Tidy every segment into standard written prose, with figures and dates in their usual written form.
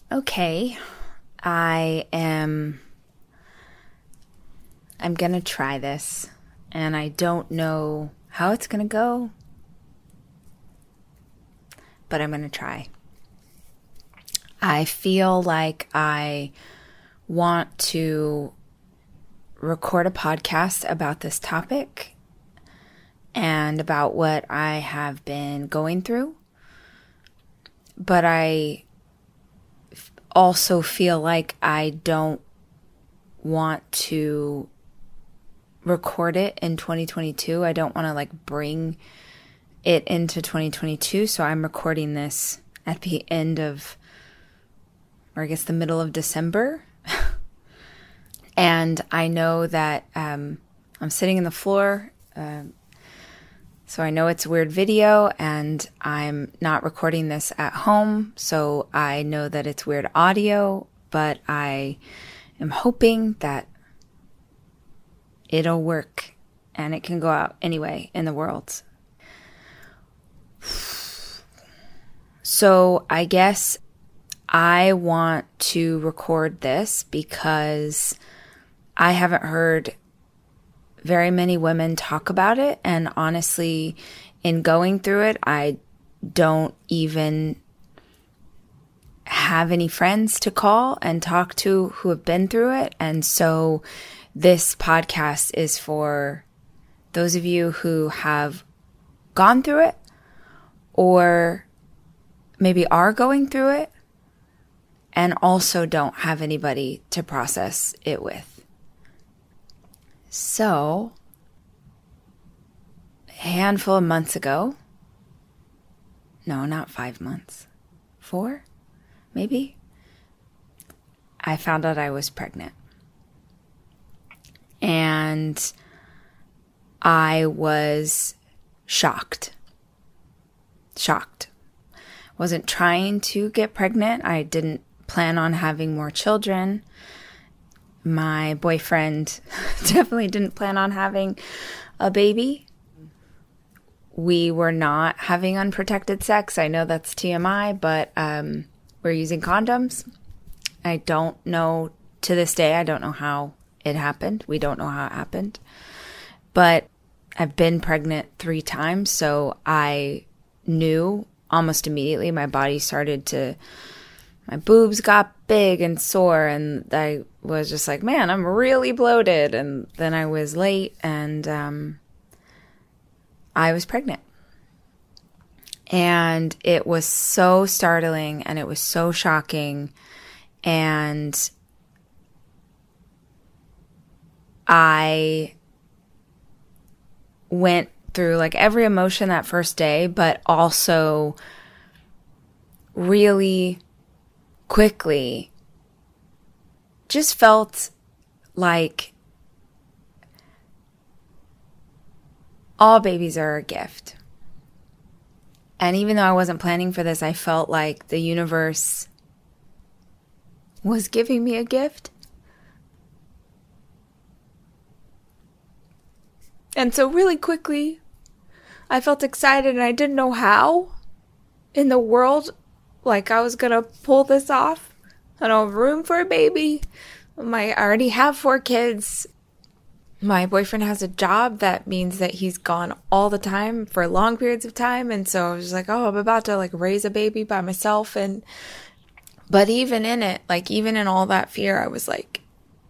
Okay, I'm gonna try this, and I don't know how it's gonna go, but I'm gonna try. I feel like I want to record a podcast about this topic and about what I have been going through, but I also feel like I don't want to record it in 2022. I don't want to bring it into 2022. So I'm recording this at the end of, or I guess the middle of December. And I know that I'm sitting in the floor. So I know it's a weird video, and I'm not recording this at home. So I know that it's weird audio, but I am hoping that it'll work and it can go out anyway in the world. So I guess I want to record this because I haven't heard very many women talk about it. And honestly, in going through it, I don't even have any friends to call and talk to who have been through it. And so this podcast is for those of you who have gone through it or maybe are going through it and also don't have anybody to process it with. So, a handful of months ago, no, not 5 months, 4, maybe, I found out I was pregnant. And I was shocked. Wasn't trying to get pregnant. I didn't plan on having more children. My boyfriend definitely didn't plan on having a baby. We were not having unprotected sex. I know that's TMI, but we're using condoms. I don't know, to this day, I don't know how it happened. We don't know how it happened. But I've been pregnant 3 times, so I knew almost immediately. My boobs got big and sore, and I was just like, man, I'm really bloated. And then I was late, and I was pregnant. And it was so startling, and it was so shocking. And I went through every emotion that first day, but also really quickly just felt like all babies are a gift. And even though I wasn't planning for this, I felt like the universe was giving me a gift. And so really quickly, I felt excited, and I didn't know how in the world I was going to pull this off. I don't have room for a baby. I already have 4 kids. My boyfriend has a job that means that he's gone all the time for long periods of time. And so I was like, oh, I'm about to raise a baby by myself. But even in it, even in all that fear, I was like,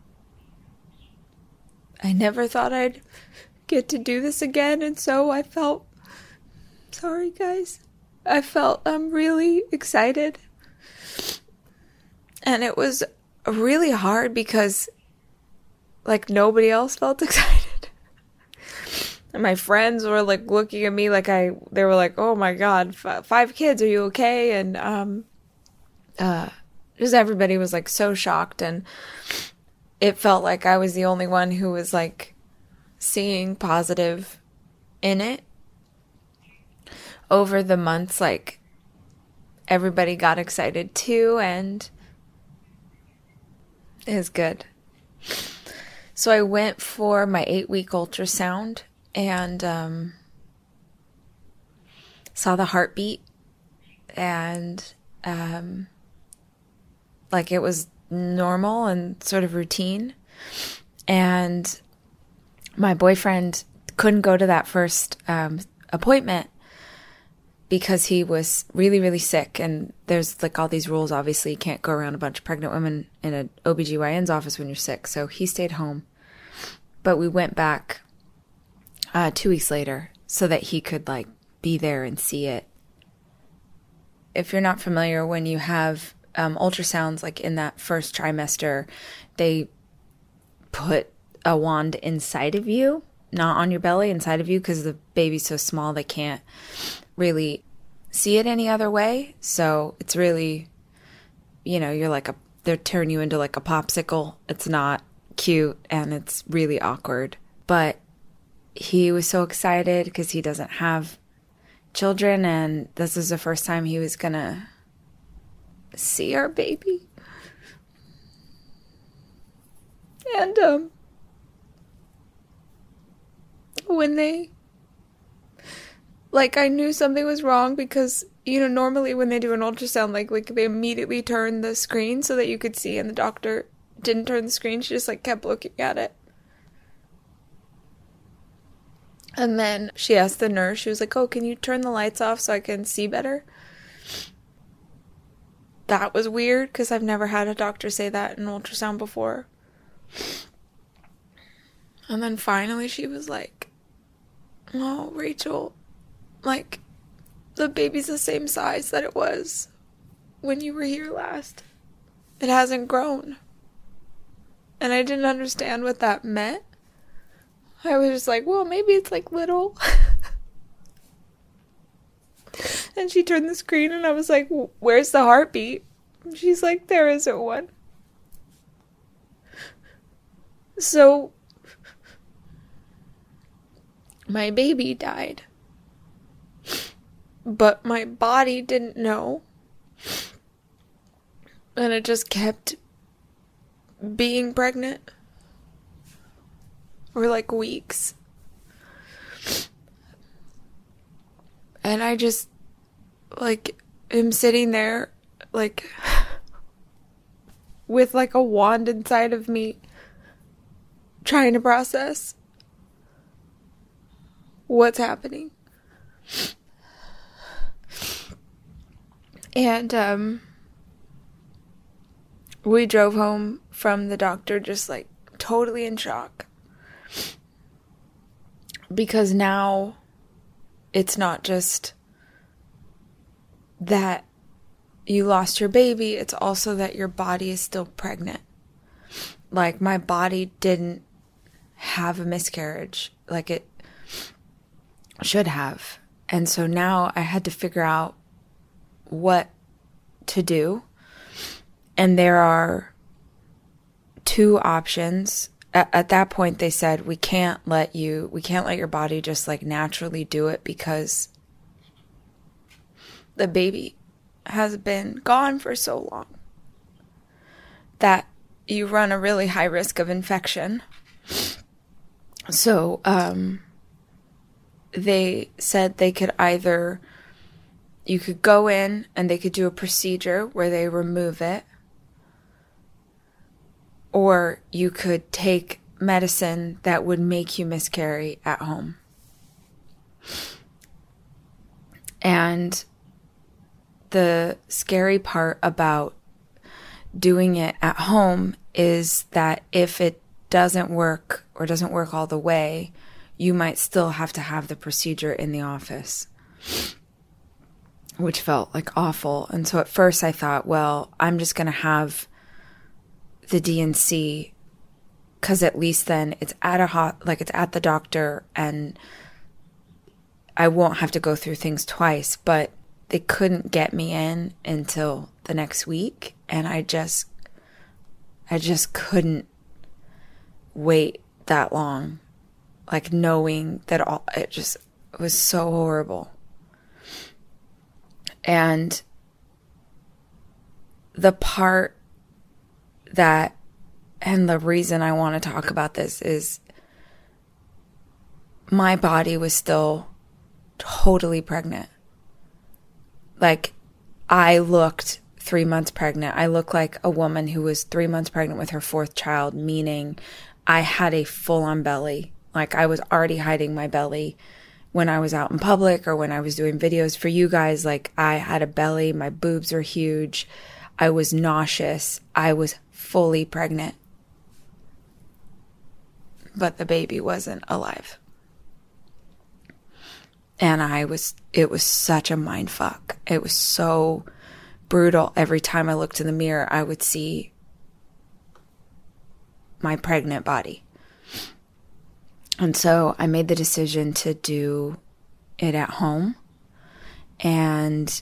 I never thought I'd get to do this again. And so I felt, sorry guys, I'm really excited. And it was really hard because nobody else felt excited. And my friends were looking at me they were like, oh my God, 5 kids, are you okay? And just everybody was so shocked, and it felt like I was the only one who was seeing positive in it. Over the months, everybody got excited too, and it was good. So I went for my 8-week ultrasound and saw the heartbeat, and like it was normal and sort of routine. And my boyfriend couldn't go to that first appointment because he was really, really sick. And there's like all these rules. Obviously, you can't go around a bunch of pregnant women in an OBGYN's office when you're sick. So he stayed home. But we went back 2 weeks later so that he could like be there and see it. If you're not familiar, when you have ultrasounds, like in that first trimester, they put a wand inside of you, not on your belly, inside of you, because the baby's so small they can't really see it any other way. So it's really, you're like they're turning you into like a popsicle. It's not cute and it's really awkward. But he was so excited because he doesn't have children, and this is the first time he was gonna see our baby. And when they, like, I knew something was wrong because, normally when they do an ultrasound, like they immediately turn the screen so that you could see, and the doctor didn't turn the screen. She just like kept looking at it. And then she asked the nurse, she was like, "Oh, can you turn the lights off so I can see better?" That was weird because I've never had a doctor say that in ultrasound before. And then finally she was like, "Oh, Rachel, like, the baby's the same size that it was when you were here last. It hasn't grown." And I didn't understand what that meant. I was just like, well, maybe it's like little. And she turned the screen and I was like, "Where's the heartbeat?" She's like, "There isn't one." So my baby died. But my body didn't know. And it just kept being pregnant for like weeks. And I just like am sitting there like with like a wand inside of me trying to process what's happening. And we drove home from the doctor just like totally in shock. Because now it's not just that you lost your baby, it's also that your body is still pregnant. Like, my body didn't have a miscarriage like it should have. And so now I had to figure out what to do. And there are two options. At that point, they said, we can't let your body just like naturally do it because the baby has been gone for so long that you run a really high risk of infection. So, they said they could either, you could go in and they could do a procedure where they remove it, or you could take medicine that would make you miscarry at home. And the scary part about doing it at home is that if it doesn't work or doesn't work all the way, you might still have to have the procedure in the office, which felt like awful. And so at first I thought, well, I'm just going to have the D&C, because at least then it's at it's at the doctor and I won't have to go through things twice. But they couldn't get me in until the next week, and I just couldn't wait that long, like knowing that it was so horrible. And the part that, and the reason I want to talk about this is my body was still totally pregnant. Like, I looked 3 months pregnant. I look like a woman who was 3 months pregnant with her fourth child, meaning I had a full-on belly. Like, I was already hiding my belly when I was out in public or when I was doing videos for you guys. Like, I had a belly. My boobs are huge. I was nauseous. I was fully pregnant. But the baby wasn't alive. And it was such a mind fuck. It was so brutal. Every time I looked in the mirror, I would see my pregnant body. And so I made the decision to do it at home. And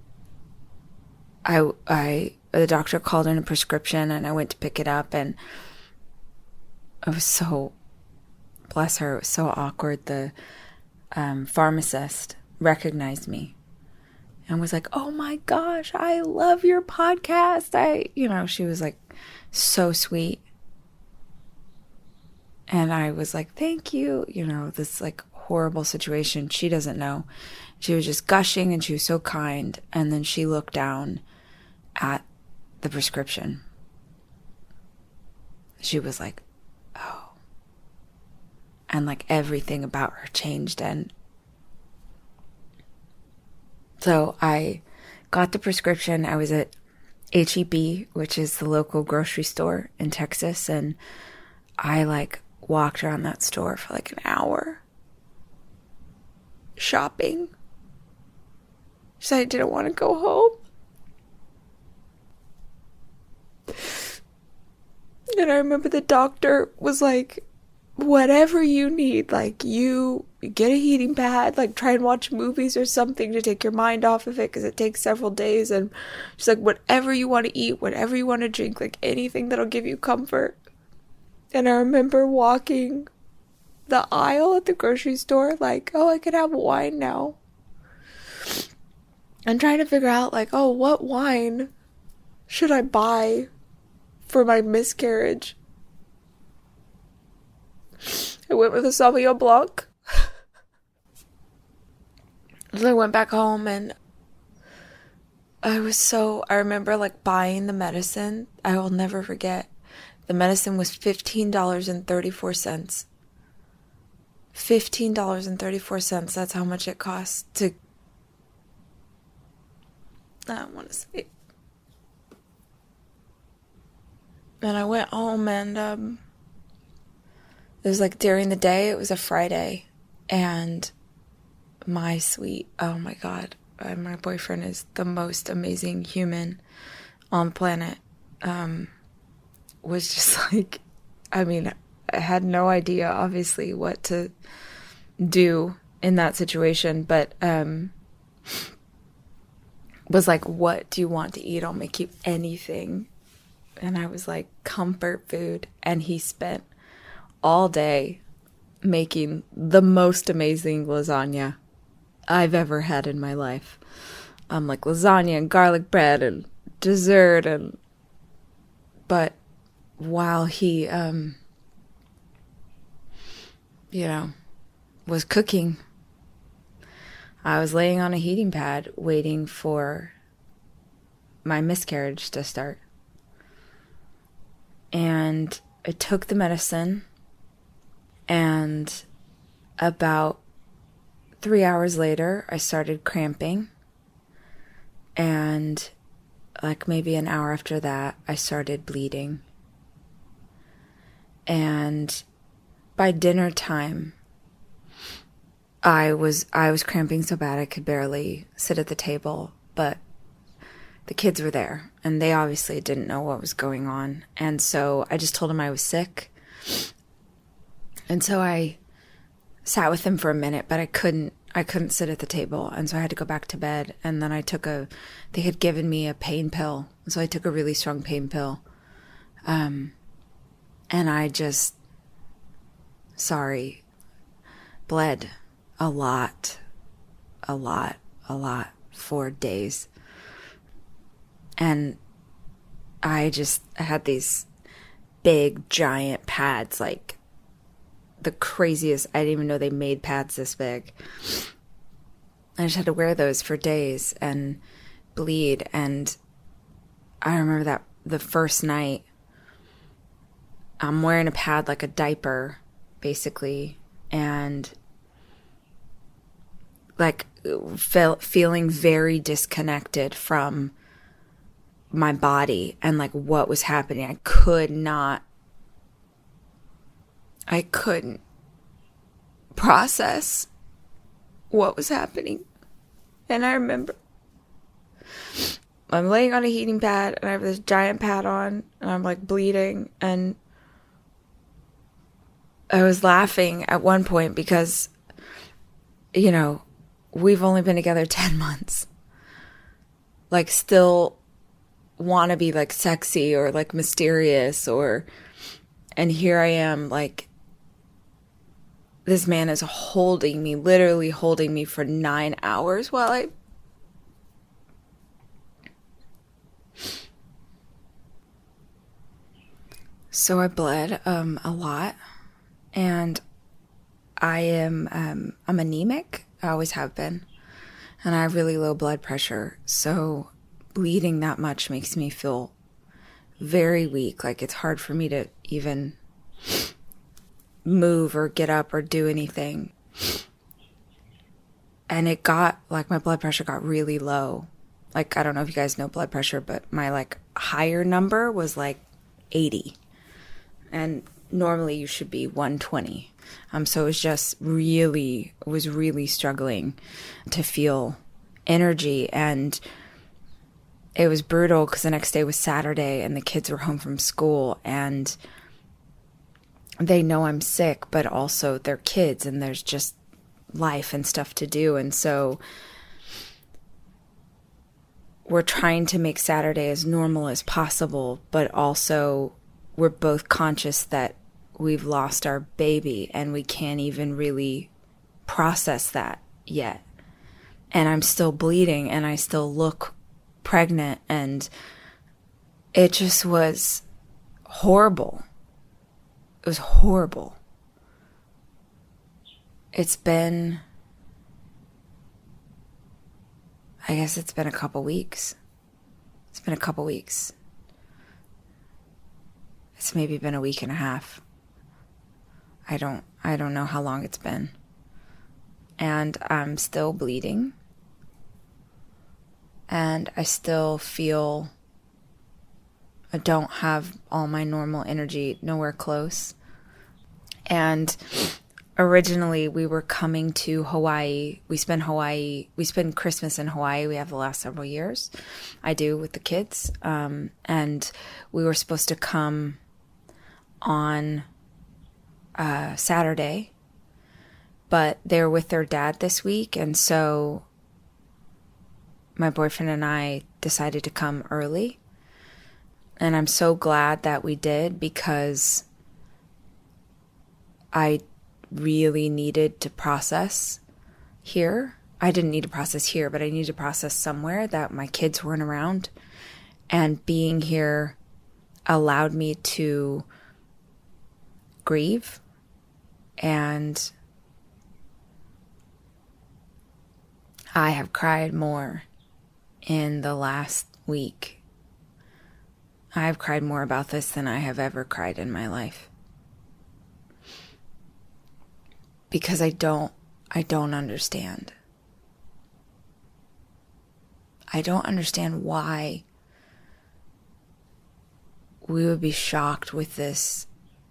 the doctor called in a prescription and I went to pick it up, and it was so, bless her, it was so awkward. The pharmacist recognized me and was like, "Oh my gosh, I love your podcast." She was like so sweet. And I was like, "Thank you." This like horrible situation. She doesn't know. She was just gushing and she was so kind. And then she looked down at the prescription. She was like, "Oh." And like everything about her changed. And so I got the prescription. I was at H-E-B, which is the local grocery store in Texas. And I like walked around that store for like an hour shopping. So I didn't want to go home. And I remember the doctor was like, "Whatever you need, like you get a heating pad, like try and watch movies or something to take your mind off of it because it takes several days." And she's like, "Whatever you want to eat, whatever you want to drink, like anything that'll give you comfort." And I remember walking the aisle at the grocery store like, "Oh, I could have wine now." And trying to figure out like, oh, what wine should I buy for my miscarriage? I went with a Sauvignon Blanc. So I went back home and I remember like buying the medicine. I will never forget. The medicine was $15.34. $15.34. That's how much it costs to, I don't want to say. And I went home and it was like during the day. It was a Friday. And my sweet, oh my God, my boyfriend is the most amazing human on the planet. Was just like, I had no idea, obviously, what to do in that situation, but was like, "What do you want to eat? I'll make you anything." And I was like, "Comfort food." And he spent all day making the most amazing lasagna I've ever had in my life. Like lasagna and garlic bread and dessert but while he, was cooking, I was laying on a heating pad waiting for my miscarriage to start. And I took the medicine, and about 3 hours later, I started cramping. And like maybe an hour after that, I started bleeding. And by dinner time, I was cramping so bad I could barely sit at the table, but the kids were there and they obviously didn't know what was going on. And so I just told them I was sick. And so I sat with them for a minute, but I couldn't sit at the table. And so I had to go back to bed. And then they had given me a pain pill. So I took a really strong pain pill. And I just, bled a lot for days. And I had these big, giant pads, like the craziest. I didn't even know they made pads this big. I just had to wear those for days and bleed. And I remember that the first night, I'm wearing a pad, like a diaper, basically, and like feeling very disconnected from my body and like what was happening. I couldn't process what was happening. And I remember I'm laying on a heating pad and I have this giant pad on and I'm like bleeding, and I was laughing at one point because, you know, we've only been together 10 months. Like, still want to be like sexy or like mysterious, and here I am, like, this man is holding me, literally holding me for 9 hours while I So I bled a lot, and I'm anemic. I always have been, and I have really low blood pressure. So bleeding that much makes me feel very weak. Like, it's hard for me to even move or get up or do anything. And it got, like, my blood pressure got really low. Like, I don't know if you guys know blood pressure, but my, like, higher number was, like, 80. And normally you should be 120. So it was really struggling to feel energy. And it was brutal because the next day was Saturday and the kids were home from school, and they know I'm sick, but also they're kids and there's just life and stuff to do. And so we're trying to make Saturday as normal as possible, but also we're both conscious that we've lost our baby and we can't even really process that yet. And I'm still bleeding and I still look pregnant, and it just was horrible. It was horrible. It's been a couple weeks. It's maybe been a week and a half. I don't know how long it's been. And I'm still bleeding. And I still feel I don't have all my normal energy, nowhere close. And originally we were coming to Hawaii. We spend Christmas in Hawaii. We have the last several years. I do, with the kids. And we were supposed to come on Saturday, but they're with their dad this week, and so my boyfriend and I decided to come early. And I'm so glad that we did, because I really needed to process here. I didn't need to process here, but I needed to process somewhere that my kids weren't around. And being here allowed me to grieve. And I have cried more in the last week. I have cried more about this than I have ever cried in my life. Because I don't understand. I don't understand why we would be shocked with this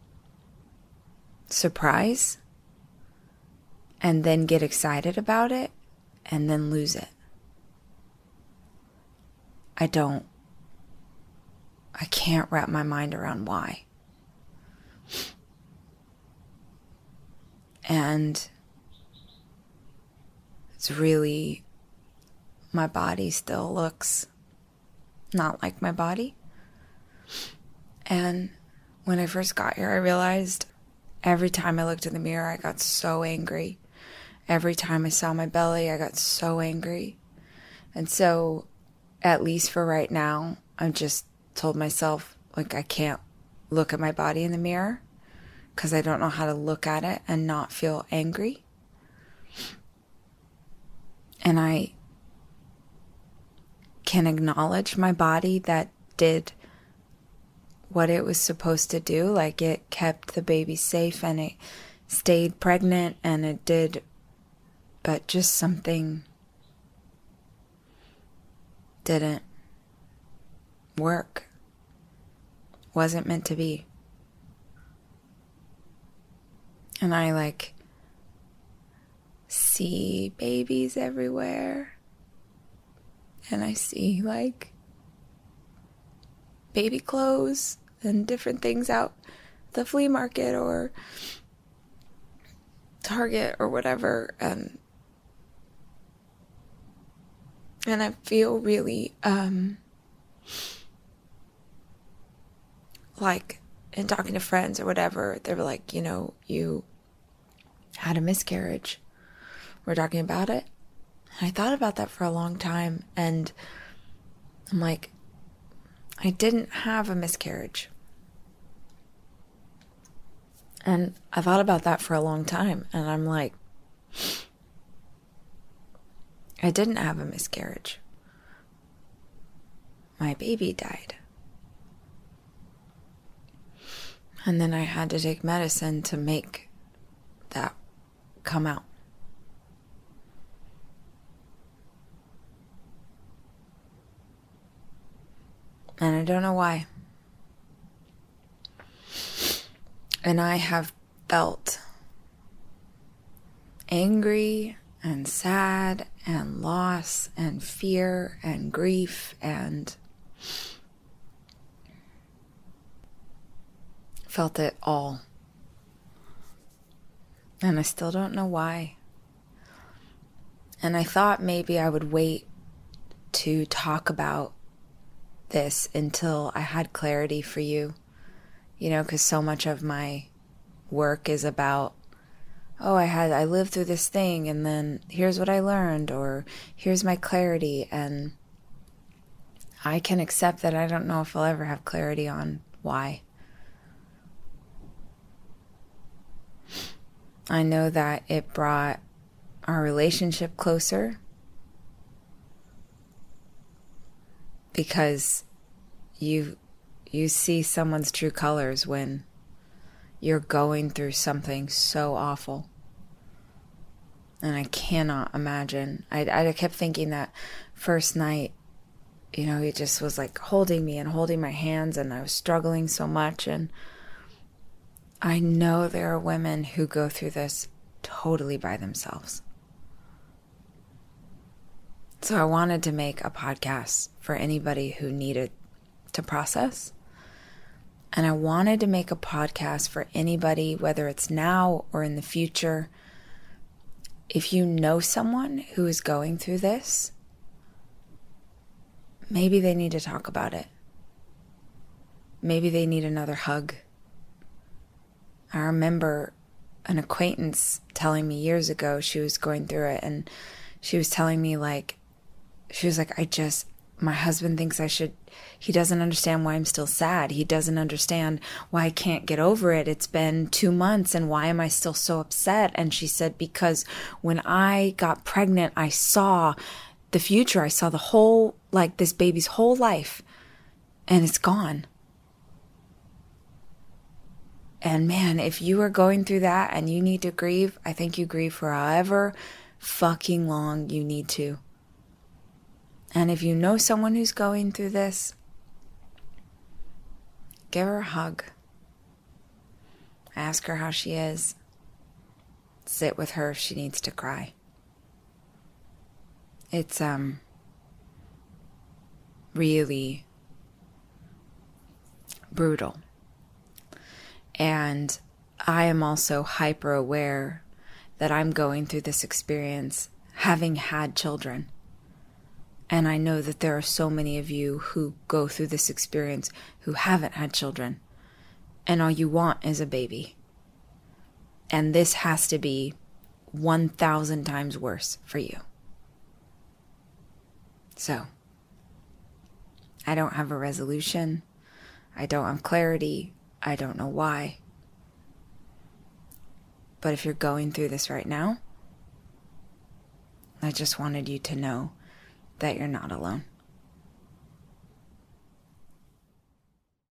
surprise and then get excited about it and then lose it. I can't wrap my mind around why. And it's really, my body still looks not like my body. And when I first got here, I realized every time I looked in the mirror, I got so angry. Every time I saw my belly, I got so angry. And so, at least for right now, I just told myself, like, I can't look at my body in the mirror because I don't know how to look at it and not feel angry. And I can acknowledge my body that did what it was supposed to do. Like, it kept the baby safe and it stayed pregnant and it did, but just something didn't work. Wasn't meant to be. And I like see babies everywhere. And I see like baby clothes and different things out the flea market or Target or whatever. And I feel really like, in talking to friends or whatever, they were like, you know, you had a miscarriage. We're talking about it. And I thought about that for a long time, and I'm like, I didn't have a miscarriage. And I thought about that for a long time, and I'm like, I didn't have a miscarriage. My baby died. And then I had to take medicine to make that come out. And I don't know why. And I have felt angry and sad and loss and fear and grief and felt it all. And I still don't know why. And I thought maybe I would wait to talk about this until I had clarity for you. You know, because so much of my work is about, oh, I lived through this thing and then here's what I learned, or here's my clarity. And I can accept that I don't know if I'll ever have clarity on why. I know that it brought our relationship closer because you see someone's true colors when you're going through something so awful. And I cannot imagine. I kept thinking that first night, you know, he just was like holding me and holding my hands, and I was struggling so much. And I know there are women who go through this totally by themselves. So I wanted to make a podcast for anybody who needed to process. And I wanted to make a podcast for anybody, whether it's now or in the future. If you know someone who is going through this, maybe they need to talk about it. Maybe they need another hug. I remember an acquaintance telling me years ago she was going through it, and she was telling me she was like, my husband thinks he doesn't understand why I'm still sad. He doesn't understand why I can't get over it. It's been 2 months and why am I still so upset? And she said, because when I got pregnant, I saw the future. I saw the whole, this baby's whole life, and it's gone. And man, if you are going through that and you need to grieve, I think you grieve for however fucking long you need to. And if you know someone who's going through this, give her a hug. Ask her how she is. Sit with her if she needs to cry. It's really brutal. And I am also hyper aware that I'm going through this experience having had children. And I know that there are so many of you who go through this experience who haven't had children. And all you want is a baby. And this has to be 1,000 times worse for you. So, I don't have a resolution. I don't have clarity. I don't know why. But if you're going through this right now, I just wanted you to know that you're not alone.